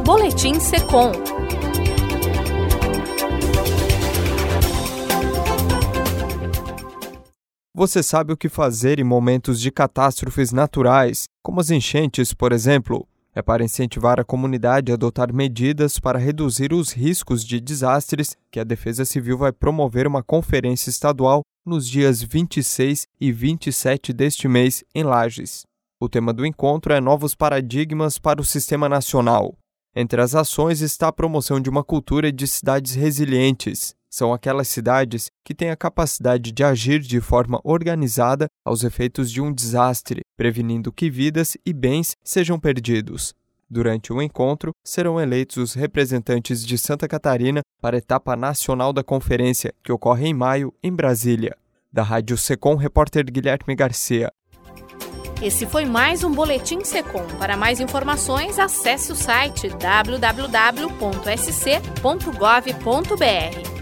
Boletim Secom. Você sabe o que fazer em momentos de catástrofes naturais, como as enchentes, por exemplo? É para incentivar a comunidade a adotar medidas para reduzir os riscos de desastres que a Defesa Civil vai promover uma conferência estadual nos dias 26 e 27 deste mês em Lages. O tema do encontro é Novos Paradigmas para o Sistema Nacional. Entre as ações está a promoção de uma cultura de cidades resilientes. São aquelas cidades que têm a capacidade de agir de forma organizada aos efeitos de um desastre, prevenindo que vidas e bens sejam perdidos. Durante o encontro, serão eleitos os representantes de Santa Catarina para a etapa nacional da conferência, que ocorre em maio, em Brasília. Da Rádio Secom, repórter Guilherme Garcia. Esse foi mais um Boletim Secom. Para mais informações, acesse o site www.sc.gov.br.